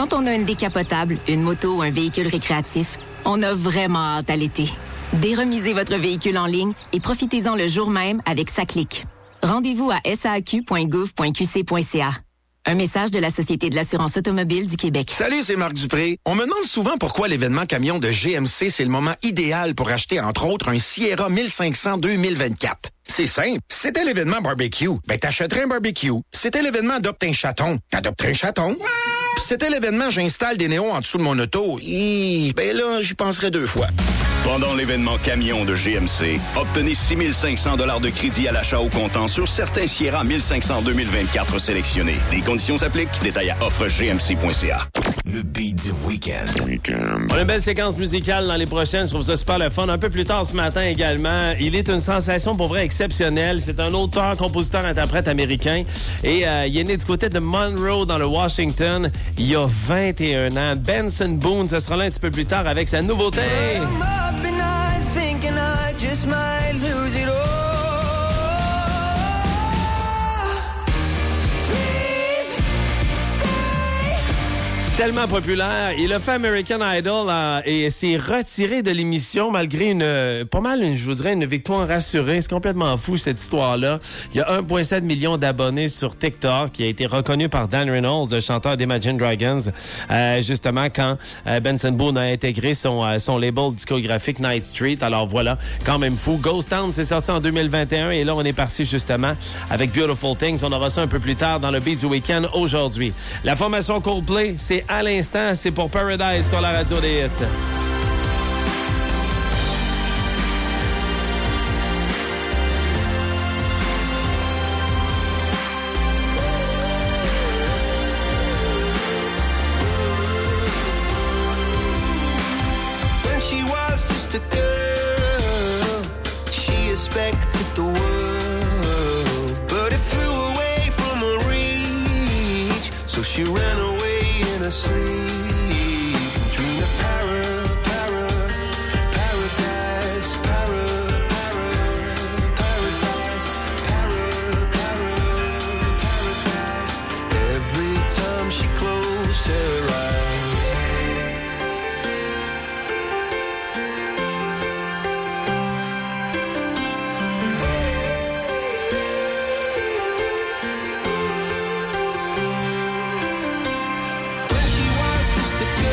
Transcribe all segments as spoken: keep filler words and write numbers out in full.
Quand on a une décapotable, une moto ou un véhicule récréatif, on a vraiment hâte à l'été. Déremisez votre véhicule en ligne et profitez-en le jour même avec SACLIC. Rendez-vous à s a q point gouv point q c point c a. Un message de la Société de l'assurance automobile du Québec. Salut, c'est Marc Dupré. On me demande souvent pourquoi l'événement camion de G M C, c'est le moment idéal pour acheter, entre autres, un Sierra mille cinq cents deux mille vingt-quatre. C'est simple. C'était l'événement barbecue. Ben, t'achèterais un barbecue. C'était l'événement adopte un chaton. T'adopterais un chaton. Puis c'était l'événement j'installe des néons en dessous de mon auto. Hi, ben là, j'y penserais deux fois. Pendant l'événement camion de G M C, obtenez six mille cinq cents dollars de crédit à l'achat au comptant sur certains Sierra mille cinq cents deux mille vingt-quatre sélectionnés. Les conditions s'appliquent. Détails à offre g m c point c a. Le beat du week-end. On a une belle séquence musicale dans les prochaines. Je trouve ça super le fun. Un peu plus tard ce matin également. Il est une sensation pour vrai exceptionnelle. C'est un auteur, compositeur, interprète américain. Et euh, il est né du côté de Monroe dans le Washington il y a vingt et un ans. Benson Boone, ce sera là un petit peu plus tard avec sa nouveauté. Tellement populaire. Il a fait American Idol euh, et s'est retiré de l'émission malgré une, euh, pas mal, une, je vous dirais, une victoire rassurée. C'est complètement fou, cette histoire-là. Il y a un virgule sept million d'abonnés sur TikTok qui a été reconnu par Dan Reynolds, le chanteur d'Imagine Dragons, euh, justement quand euh, Benson Boone a intégré son, euh, son label discographique Night Street. Alors voilà, quand même fou. Ghost Town, c'est sorti en deux mille vingt et un et là, on est parti justement avec Beautiful Things. On aura ça un peu plus tard dans le beat du week-end aujourd'hui. La formation Coldplay, c'est à l'instant, c'est pour Paradise sur la radio des hits. When she was just a girl, she expected the world, but it flew away from her reach, so she ran away. Sleep, dream of para, para, paradise, para, para, paradise, para, para, paradise. Every time she closed her eyes. When she was just a girl,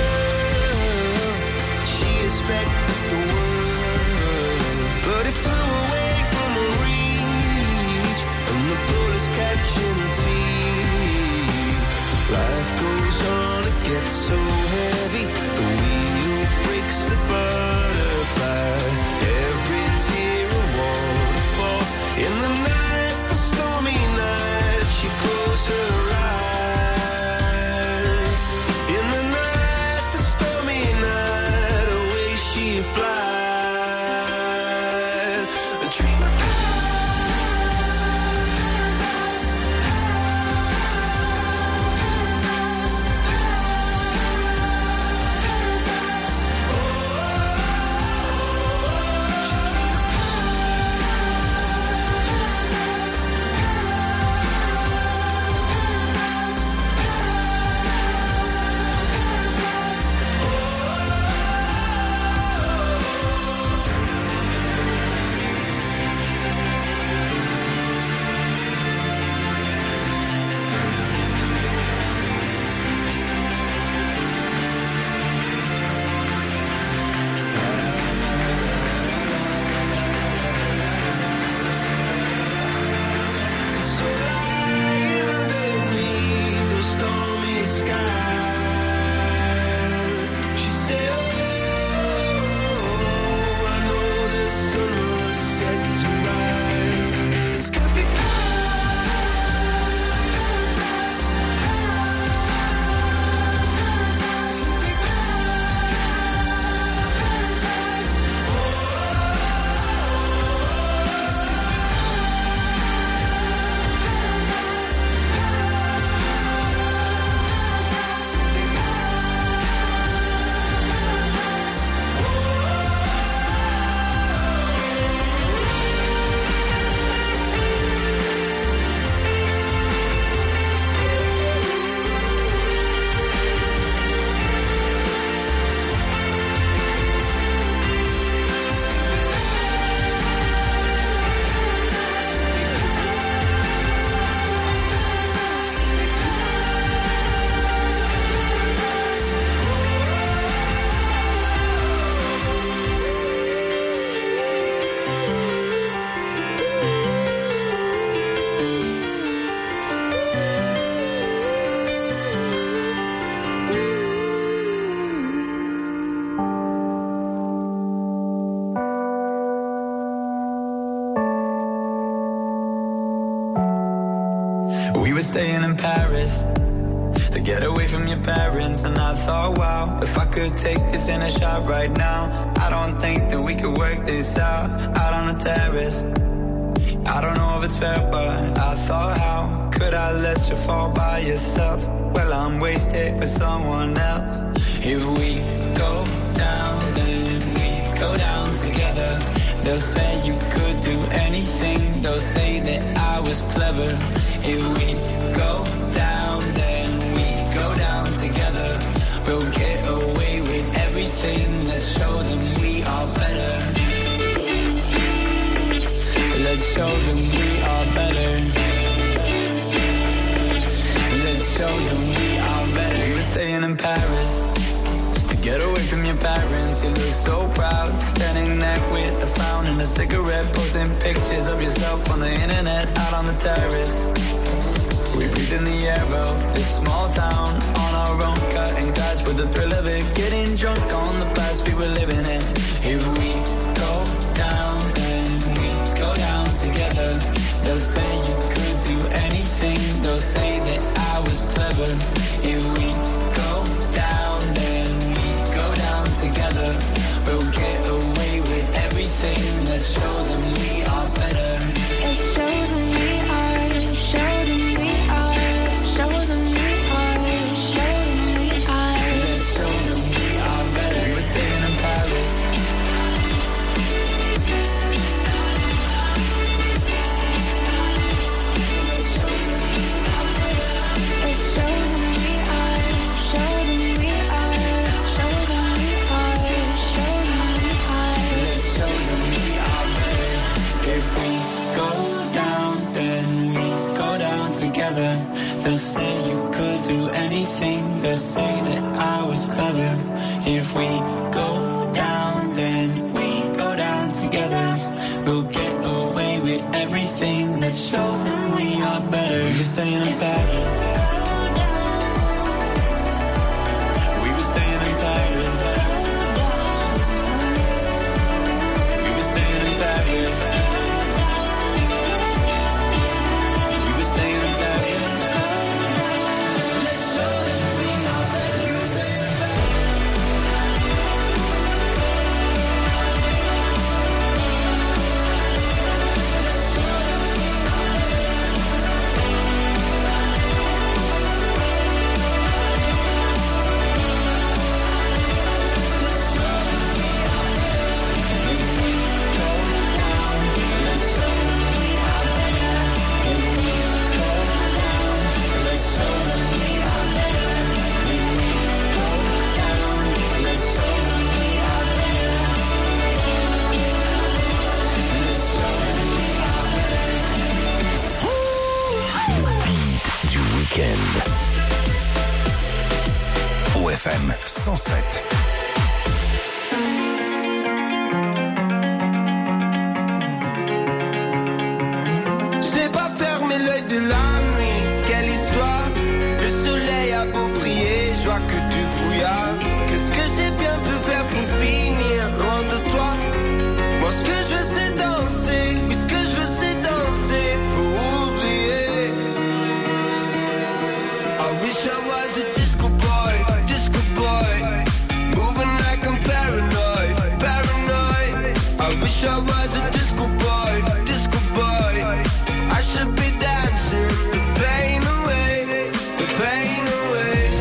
get away from your parents. And I thought, wow, if I could take this in a shot right now, I don't think that we could work this out, out on the terrace. I don't know if it's fair, but I thought, how could I let you fall by yourself? Well, I'm wasted for someone else. If we go down, then we go down together. They'll say you could do anything. They'll say that I was clever. If we go down, then we go down together. We'll get away with everything. Let's show them we are better. Let's show them we are better. Let's show them we are better. You're staying in Paris to get away from your parents. You look so proud, standing there with a frown and a cigarette, posting pictures of yourself on the internet, out on the terrace. We breathe in the air of this small town, on our own, cutting glass with the thrill of it, getting drunk on the past we were living in. If we go down, then we go down together. They'll say you could do anything. They'll say that I was clever. If we go down, then we go down together. We'll get away with everything. Let's show them we are better. Let's show them we are. Show them we are. Show them we are. Show them we are. Let's show them we are better. We're staying in Paris. They'll say you could do anything. They'll say that I was clever. If we go down, then we go down together. We'll get away with everything. Let's show them we are better. You're staying in Paris. We were staying in Paris. We were staying in Paris. O F M cent sept. J'ai pas fermé l'œil de la nuit, quelle histoire. Le soleil a beau briller, je vois que du brouillard. Qu'est-ce que j'ai bien pu faire pour finir loin de toi? Moi ce que je veux c'est danser, oui ce que je veux c'est danser pour oublier. I wish I was a disco boy, disco boy, moving like I'm paranoid, paranoid. I wish I was a disco boy, disco boy. I should be dancing the pain away, the pain away.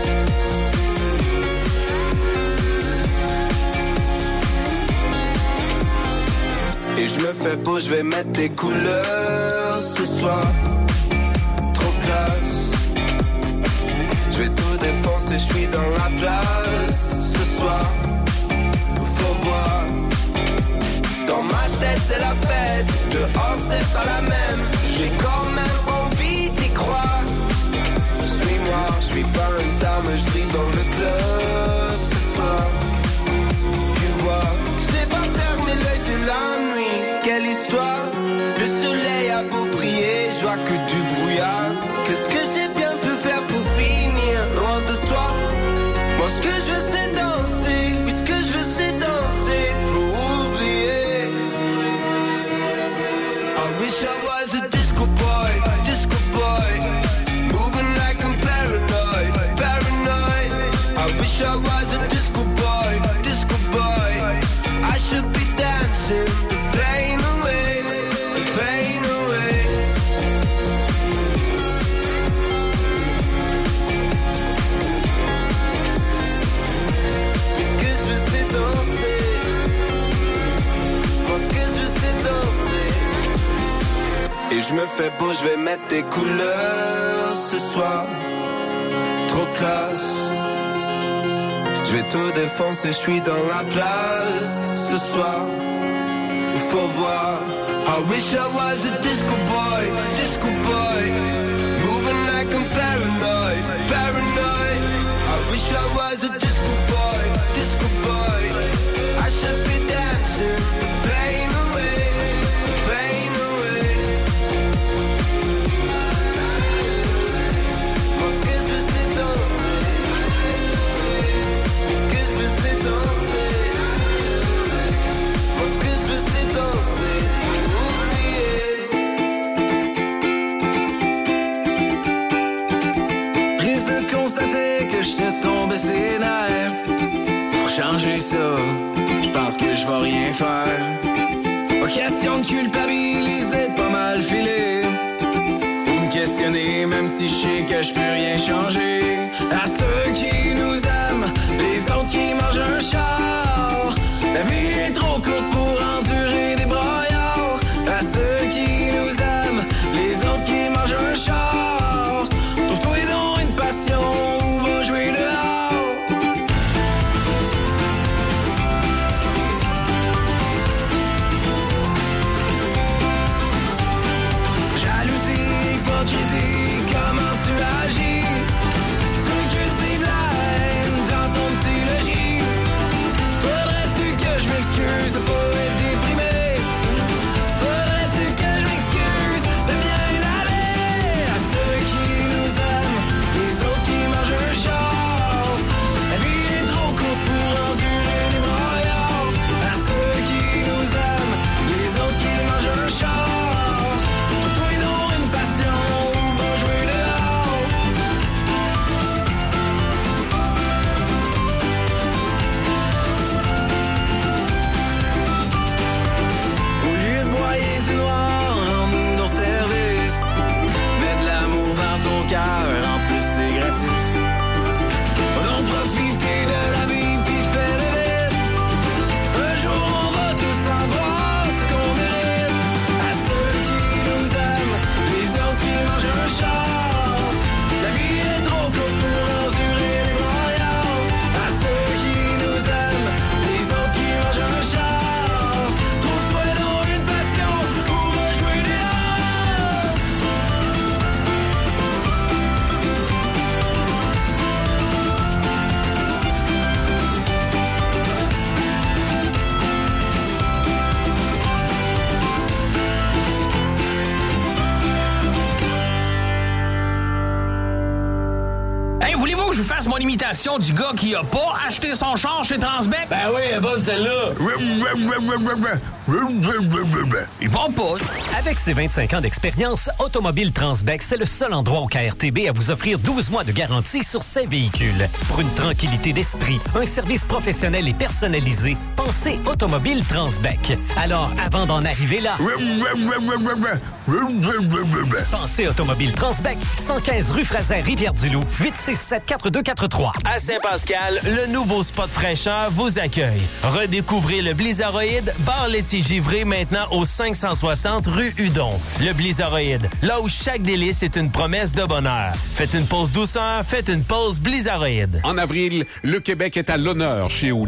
Et je me fais beau, je vais mettre des couleurs ce soir. Trop classe. Je vais tout défoncer, je suis dans la place. Ce soir, faut voir. Dans ma tête c'est la fête, dehors c'est pas la même. J'ai quand même envie d'y croire. Suis-moi, je suis pas une star mais je brille dans le club ce soir. Tu vois, je n'ai pas fermé l'œil de la nuit. Quelle histoire, le soleil a beau briller, je vois que du brouillard. Qu'est-ce que j'ai bien pu faire pour finir loin de toi? Moi ce que je veux c'est danser, oui ce que je veux c'est danser pour oublier. I wish I was a disco boy, disco boy, moving like I'm paranoid, wish I was a disco boy, disco boy. I should be dancing the pain away, the pain away. Est-ce que je sais danser? Parce que je sais danser. Et je me fais beau, je vais mettre des couleurs ce soir. Trop classe. Je vais tout défoncer, je suis dans la place ce soir. Il faut voir. I wish I was a disco boy, disco boy. Moving like I'm paranoid, paranoid. I wish I was a disco boy, disco boy. I should be dancing, the pain away, the pain away. Parce que je sais danser. Parce que je sais danser. Parce que je sais danser. Oublier. Risque de constater que je te tombais ses nerfs. Pour changer ça, je pense que je vais rien faire. Pas question de culpabiliser, pas mal filé. Faut me questionner, même si je sais que je peux rien changer. À ceux qui nous aiment, les autres qui mangent un char. La vie est trop courte pour endurer des broyards. À ceux qui nous aiment, les autres qui mangent un char. Trouve-toi donc une passion ou va jouer dehors. Jalousie, hypocrisie, comment tu agis? Tu cultives la haine dans ton petit logis. Faudrait-tu que je m'excuse de pas être déprimé? Faudrait-tu que je m'excuse de bien aller? À ceux qui nous aiment, les autres qui mangent un char. La vie est trop courte pour endurer des broyards. À ceux qui nous aiment, les autres qui mangent un char. Trouve-toi donc une passion ou va jouer dehors. Au lieu de broyer du noir, rends-nous nos services. Mets de l'amour dans ton cœur, en plus c'est gratis. On en profiter de la vie puis fais le vite. Un jour on va tous savoir ce qu'on mérite. À ceux qui nous aiment, les autres qui mangent un char. La vie est trop courte pour endurer les broyards. À ceux qui nous aiment, les autres qui mangent un char. Trouve-toi donc une passion ou va jouer dehors. Hey, voulez-vous que je vous fasse mon imitation du gars qui a pas acheté son char chez Transbec? Ben oui, elle est bonne celle-là. Il parle pas. Avec ses vingt-cinq ans d'expérience, Automobile Transbec, c'est le seul endroit au K R T B à vous offrir douze mois de garantie sur ses véhicules. Pour une tranquillité d'esprit, un service professionnel et personnalisé, pensez Automobile Transbec. Alors, avant d'en arriver là, pensez Automobile Transbec, cent quinze rue Fraser, Rivière-du-Loup, huit six sept quatre deux quatre trois. À Saint-Pascal, le nouveau spot fraîcheur vous accueille. Redécouvrez le Blizzardroid, bar laitier givré maintenant au cinq cent soixante rue Hudon. Le Blizzardroid, là où chaque délice est une promesse de bonheur. Faites une pause douceur, faites une pause Blizzardroid. En avril, le Québec est à l'honneur chez Oli.